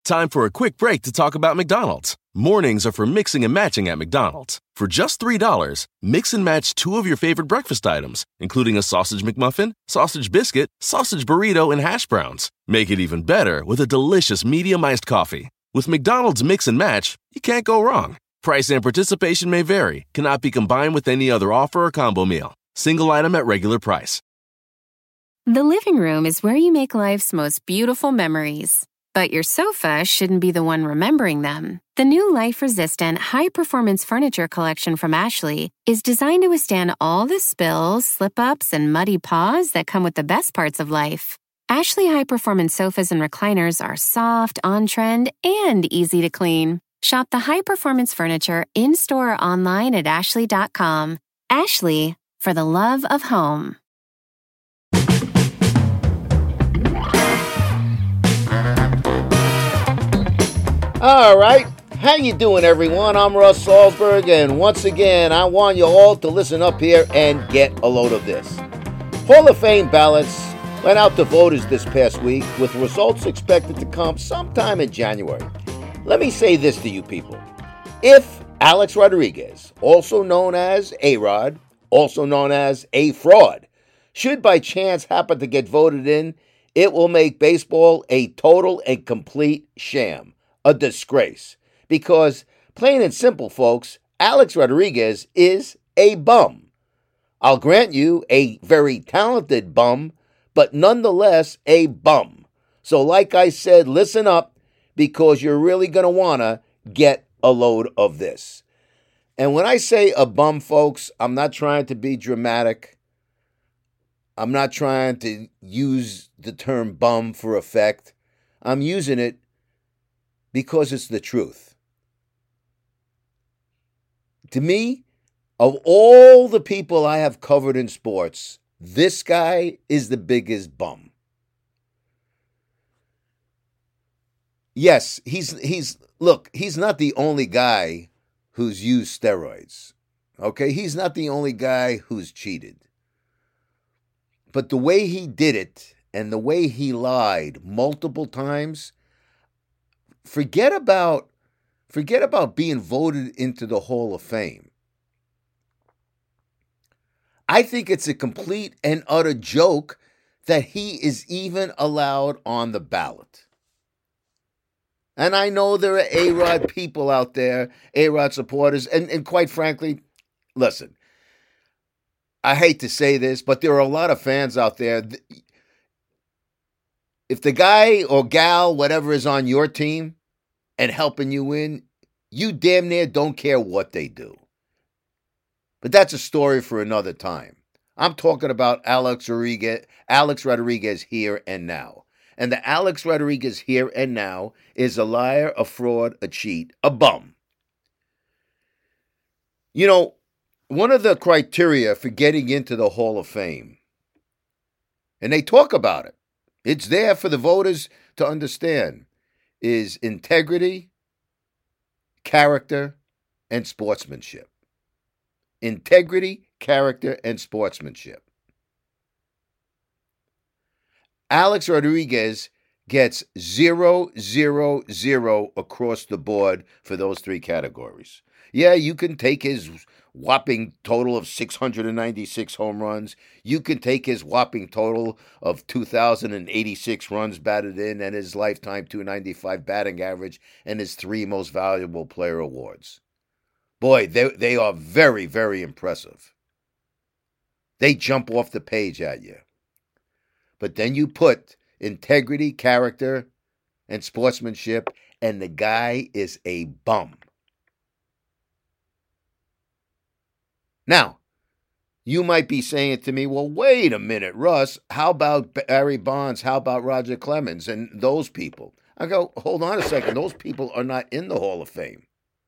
Time for a quick break to talk about McDonald's. Mornings are for mixing and matching at McDonald's. For just $3, mix and match 2 of your favorite breakfast items, including a sausage McMuffin, sausage biscuit, sausage burrito, and hash browns. Make it even better with a delicious medium iced coffee. With McDonald's Mix and Match, you can't go wrong. Price and participation may vary, cannot be combined with any other offer or combo meal. Single item at regular price. The living room is where you make life's most beautiful memories. But your sofa shouldn't be the one remembering them. The new life-resistant, high-performance furniture collection from Ashley is designed to withstand all the spills, slip-ups, and muddy paws that come with the best parts of life. Ashley high-performance sofas and recliners are soft, on-trend, and easy to clean. Shop the high-performance furniture in-store or online at ashley.com. Ashley, for the love of home. All right, how you doing, everyone? I'm Russ Salzberg, and once again, I want you all to listen up here and get a load of this. Hall of Fame ballots went out to voters this past week, with results expected to come sometime in January. Let me say this to you people. If Alex Rodriguez, also known as A-Rod, also known as A Fraud, should by chance happen to get voted in, it will make baseball a total and complete sham. A disgrace. Because, plain and simple, folks, Alex Rodriguez is a bum. I'll grant you a very talented bum, but nonetheless a bum. So like I said, listen up, because you're really going to want to get a load of this. And when I say a bum, folks, I'm not trying to be dramatic. I'm not trying to use the term bum for effect. I'm using it because it's the truth. To me, of all the people I have covered in sports, this guy is the biggest bum. Yes, he's not the only guy who's used steroids. Okay, he's not the only guy who's cheated. But the way he did it and the way he lied multiple times, Forget about being voted into the Hall of Fame. I think it's a complete and utter joke that he is even allowed on the ballot. And I know there are A-Rod people out there, A-Rod supporters, and quite frankly, listen, I hate to say this, but there are a lot of fans out there. If the guy or gal, whatever is on your team and helping you win, you damn near don't care what they do. But that's a story for another time. I'm talking about Alex Rodriguez here and now. And the Alex Rodriguez here and now is a liar, a fraud, a cheat, a bum. You know, one of the criteria for getting into the Hall of Fame, and they talk about it, it's there for the voters to understand, is integrity, character, and sportsmanship. Integrity, character, and sportsmanship. Alex Rodriguez gets 0, 0, 0 across the board for those three categories. Yeah, you can take his whopping total of 696 home runs. You can take his whopping total of 2,086 runs batted in and his lifetime 295 batting average and his 3 most valuable player awards. Boy, they are very, very impressive. They jump off the page at you. But then you put integrity, character, and sportsmanship, and the guy is a bum. Now, you might be saying to me, well, wait a minute, Russ, how about Barry Bonds? How about Roger Clemens and those people? I go, hold on a second. Those people are not in the Hall of Fame.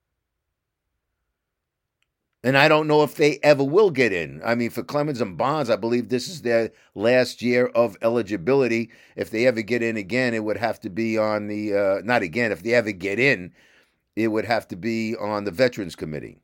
And I don't know if they ever will get in. I mean, for Clemens and Bonds, I believe this is their last year of eligibility. If they ever get in again, it would have to be on the, not again, if they ever get in, it would have to be on the Veterans Committee.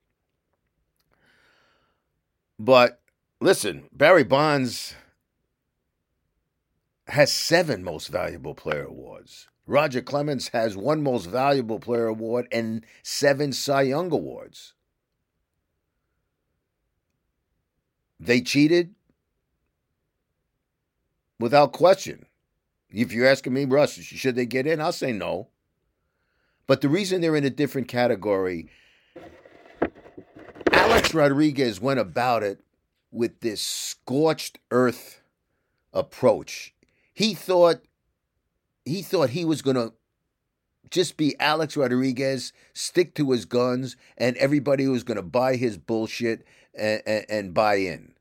But listen, Barry Bonds has 7 most valuable player awards. Roger Clemens has 1 Most Valuable Player award and 7 Cy Young awards. They cheated without question. If you're asking me, Russ, should they get in? I'll say no. But the reason they're in a different category, Alex Rodriguez went about it with this scorched earth approach. He thought he was going to just be Alex Rodriguez, stick to his guns, and everybody was going to buy his bullshit and buy in.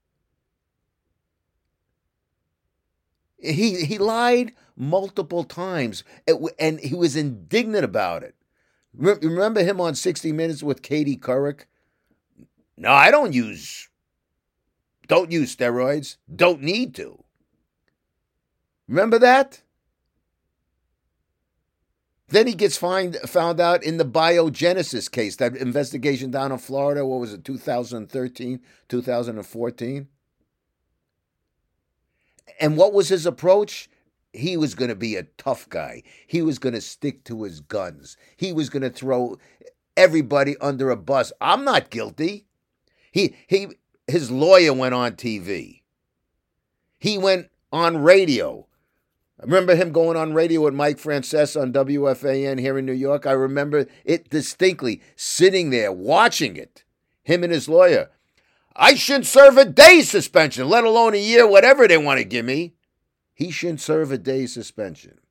He lied multiple times, and he was indignant about it. Remember him on 60 Minutes with Katie Couric? No, I don't use steroids. Don't need to. Remember that? Then he gets found out in the Biogenesis case, that investigation down in Florida. What was it, 2013, 2014? And what was his approach? He was going to be a tough guy. He was going to stick to his guns. He was going to throw everybody under a bus. I'm not guilty. His lawyer went on TV. He went on radio. I remember him going on radio with Mike Francesa on WFAN here in New York. I remember it distinctly, sitting there watching it. Him and his lawyer. I shouldn't serve a day's suspension, let alone a year, whatever they want to give me. He shouldn't serve a day's suspension.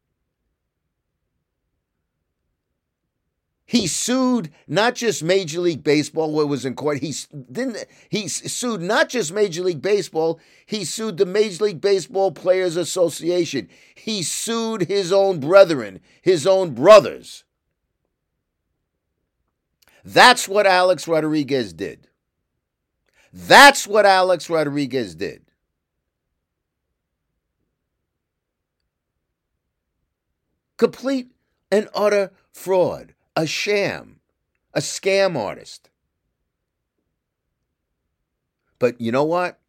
He sued not just Major League Baseball, what was in court. He sued not just Major League Baseball, he sued the Major League Baseball Players Association. He sued his own brethren, his own brothers. That's what Alex Rodriguez did. That's what Alex Rodriguez did. Complete and utter fraud. A sham, a scam artist. But you know what?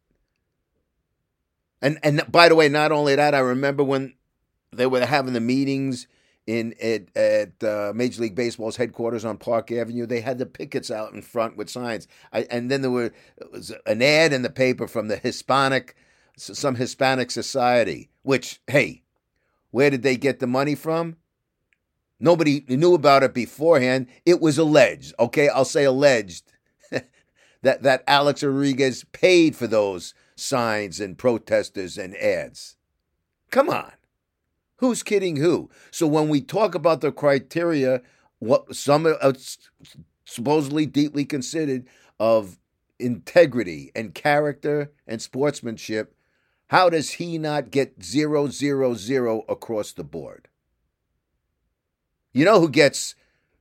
And by the way, not only that, I remember when they were having the meetings at Major League Baseball's headquarters on Park Avenue. They had the pickets out in front with signs. And then there was an ad in the paper from some Hispanic society, which, hey, where did they get the money from? Nobody knew about it beforehand. It was alleged, okay? I'll say alleged that Alex Rodriguez paid for those signs and protesters and ads. Come on. Who's kidding who? So when we talk about the criteria, what some are supposedly deeply considered of integrity and character and sportsmanship, how does he not get 0, 0, 0 across the board? You know who gets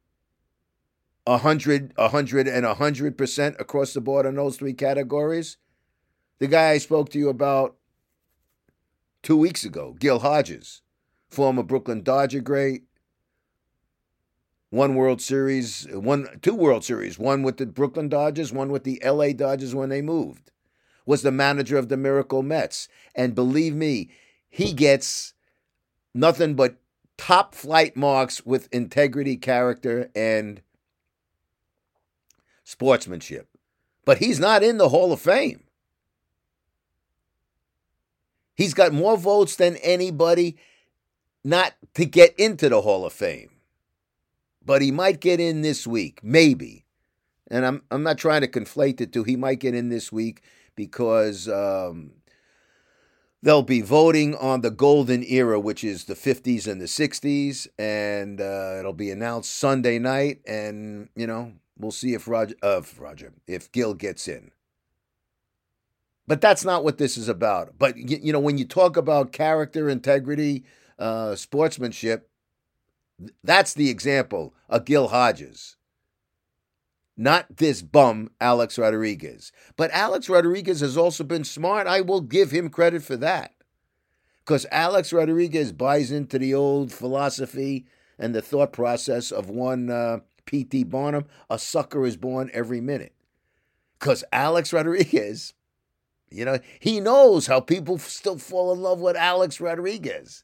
100, 100, and 100% across the board on those 3 categories? The guy I spoke to you about 2 weeks ago, Gil Hodges, former Brooklyn Dodger great, 2 World Series, one with the Brooklyn Dodgers, one with the LA Dodgers when they moved, was the manager of the Miracle Mets. And believe me, he gets nothing but top flight marks with integrity, character, and sportsmanship. But he's not in the Hall of Fame. He's got more votes than anybody not to get into the Hall of Fame. But he might get in this week, maybe. And I'm not trying to conflate the two. He might get in this week because they'll be voting on the golden era, which is the 50s and the 60s, and it'll be announced Sunday night, and, you know, we'll see if Gil gets in. But that's not what this is about. But, you know, when you talk about character, integrity, sportsmanship, that's the example of Gil Hodges. Not this bum, Alex Rodriguez. But Alex Rodriguez has also been smart. I will give him credit for that. Because Alex Rodriguez buys into the old philosophy and the thought process of one P.T. Barnum, a sucker is born every minute. Because Alex Rodriguez, you know, he knows how people still fall in love with Alex Rodriguez.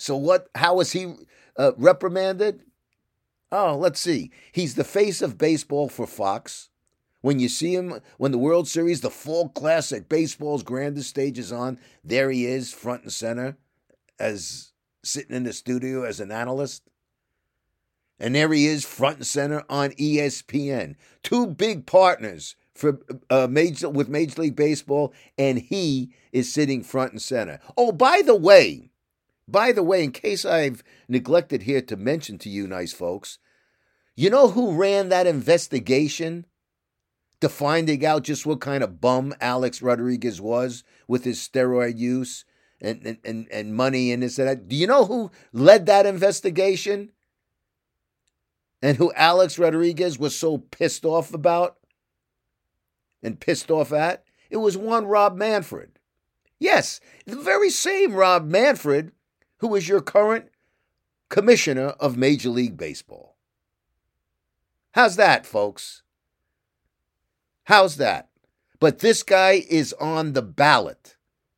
So what? How was he reprimanded? Oh, let's see. He's the face of baseball for Fox. When you see him, when the World Series, the Fall Classic, baseball's grandest stage is on, there he is, front and center, as sitting in the studio as an analyst. And there he is, front and center on ESPN. Two big partners for with Major League Baseball, and he is sitting front and center. Oh, by the way, in case I've neglected here to mention to you nice folks, you know who ran that investigation to finding out just what kind of bum Alex Rodriguez was with his steroid use and money and this and that? Do you know who led that investigation? And who Alex Rodriguez was so pissed off about and pissed off at? It was one Rob Manfred. Yes, the very same Rob Manfred who is your current commissioner of Major League Baseball. How's that, folks? How's that? But this guy is on the ballot.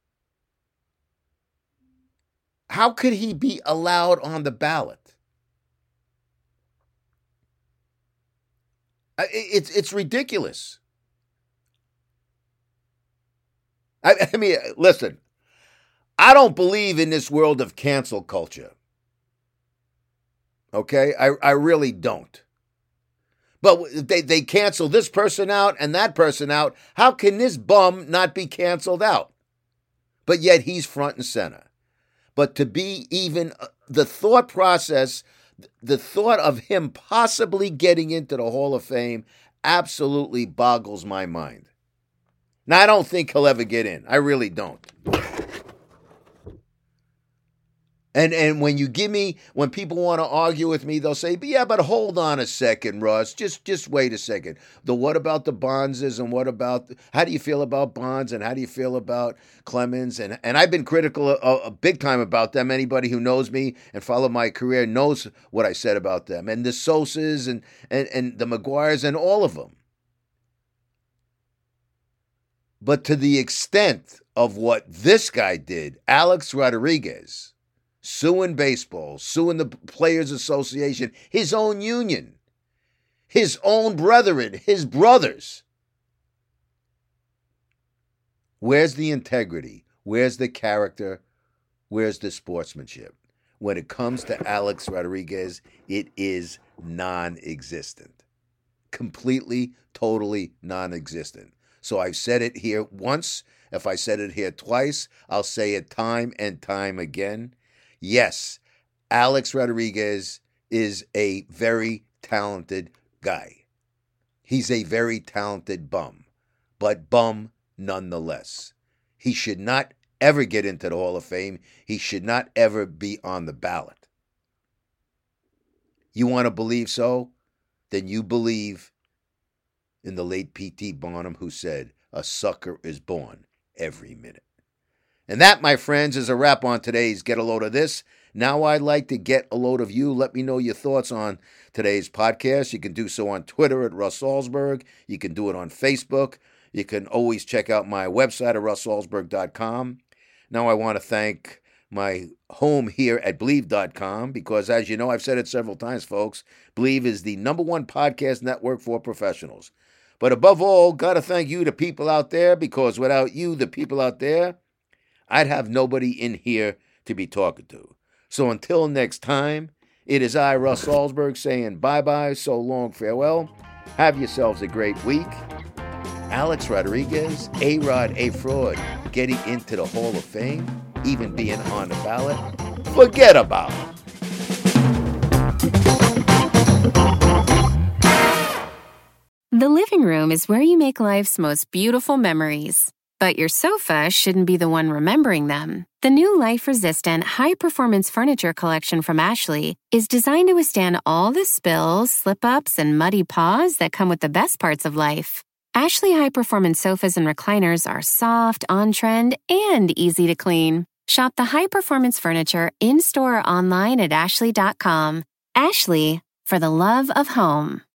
How could he be allowed on the ballot? It's ridiculous. I mean, listen, I don't believe in this world of cancel culture. Okay? I really don't. But they cancel this person out and that person out. How can this bum not be canceled out? But yet he's front and center. But to be even the thought process, the thought of him possibly getting into the Hall of Fame absolutely boggles my mind. Now, I don't think he'll ever get in. I really don't. And when people want to argue with me, they'll say, but hold on a second, Russ. Just wait a second. What about the Bondses and how do you feel about Bonds and how do you feel about Clemens? And I've been critical big time about them. Anybody who knows me and followed my career knows what I said about them. And the Sosas and the McGuires and all of them. But to the extent of what this guy did, Alex Rodriguez, suing baseball, suing the Players Association, his own union, his own brethren, his brothers. Where's the integrity? Where's the character? Where's the sportsmanship? When it comes to Alex Rodriguez, it is non-existent. Completely, totally non-existent. So I've said it here once. If I said it here twice, I'll say it time and time again. Yes, Alex Rodriguez is a very talented guy. He's a very talented bum, but bum nonetheless. He should not ever get into the Hall of Fame. He should not ever be on the ballot. You want to believe so? Then you believe in the late P.T. Barnum, who said, "A sucker is born every minute." And that, my friends, is a wrap on today's Get a Load of This. Now I'd like to get a load of you. Let me know your thoughts on today's podcast. You can do so on Twitter at Russ Salzberg. You can do it on Facebook. You can always check out my website at russsalzberg.com. Now I want to thank my home here at Believe.com because, as you know, I've said it several times, folks, Believe is the #1 podcast network for professionals. But above all, got to thank you, the people out there, because without you, the people out there, I'd have nobody in here to be talking to. So until next time, it is I, Russ Salzberg, saying bye-bye, so long, farewell. Have yourselves a great week. Alex Rodriguez, A-Rod, A-Fraud, getting into the Hall of Fame, even being on the ballot, forget about it. The living room is where you make life's most beautiful memories. But your sofa shouldn't be the one remembering them. The new life-resistant, high-performance furniture collection from Ashley is designed to withstand all the spills, slip-ups, and muddy paws that come with the best parts of life. Ashley high-performance sofas and recliners are soft, on-trend, and easy to clean. Shop the high-performance furniture in-store or online at ashley.com. Ashley, for the love of home.